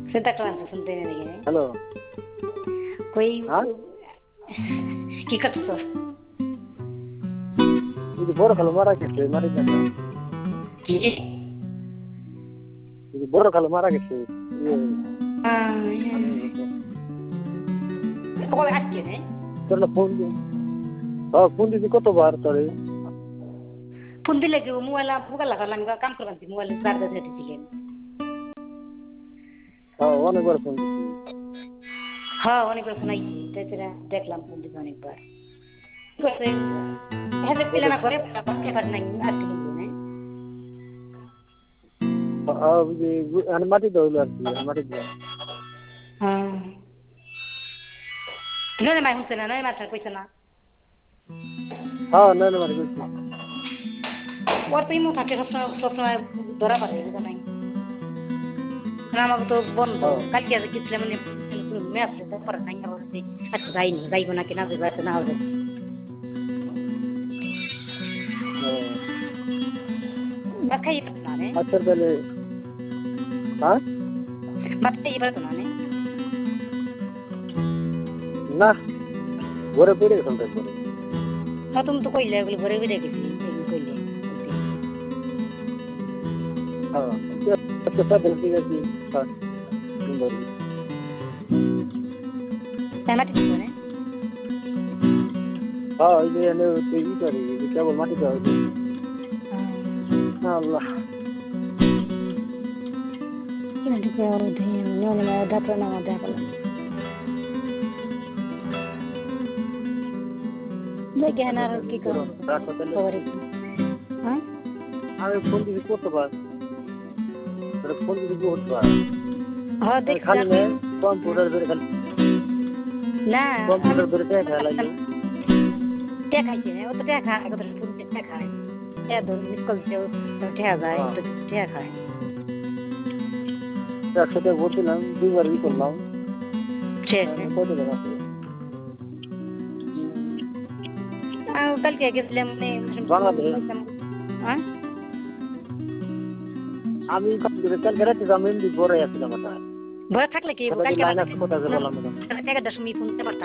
Santa Claus শুনতে নাকি hello কই হ্যাঁ কি করছো ఇది బోర కలు మారా కెట్టే మరి కదా কি ఇది బోర కలు మారా కెట్టే কবে আসছে রে তোর ফোন দি ফোন দিদি কতবার তোরে ফোন দিলে কি মোবাইল লাগালাম কাম করলাম মোবাইল চার্জ দিয়ে দিছিলেন অনেকবার ফোন দিছি হ্যাঁ অনেকবার শোনাইছি তাছাড়া দেখলাম ফোন দিতে অনেকবার হ্যাঁ পেলে না করে এবার নাই আসতে না মাটি দইল আর কি মাটি দিয়া হ্যাঁ নয় মাই শুনছে না নয় মাছ কইছে না হ্যাঁ নয় মাটি কইছি ওর তো ইমো থাকে সবসময় ধরা পারে বুঝা নাই আমাকে তো বন্ধ কালকে গেছিলাম মানে ম্যাচ তারপরে নাই আচ্ছা যাইনি যাইবো নাকি না যাইবো না হবে ভাত খাইয়ে পারতো না রে আচ্ছা তাহলে হ্যাঁ ভাত খাইয়ে পারতো না রে না ঘরে পড়ে গেছিলাম তারপরে হ্যাঁ তুমি তো কইলে এগুলো ঘরে বেড়ে গেছি কইলে হ্যাঁ আচ্ছা ঠিক আছে হ্যাঁ তাই মাটি দিচ্ছ রে হ্যাঁ ওই যে এনে ই করি কেবল মাটি দেওয়া হয়েছে আল্লাহ কিনাটিকে নিয়মে ডাক্তার নামা দেখা করলাম দেখে না আর কি করো হ্যাঁ আমি ফোন দিদি করতে পার ফোন দিদি করতে পার হ্যাঁ দেখ খালি নেই কম্পিউটার ধরে খালি না কম্পিউটার ধরে দেখা লাগে দেখাইছে ও তো দেখা কত ফোন দেখায় এত মিস কল দিও দেখা যায় তো দেখায় একসাথে বলছিলাম দুইবার ই করলাম ঠিক কত টাকা আছে কালকে গেছিলাম বাংলাদেশ হ্যাঁ আমি কালকে রাতে আমি এমনি ঘরে আসছিলাম ভয় থাকলে কি কালকে লাইন আছে কথা বললাম কালকে 11টার সময় ফোন দিতে পারতাম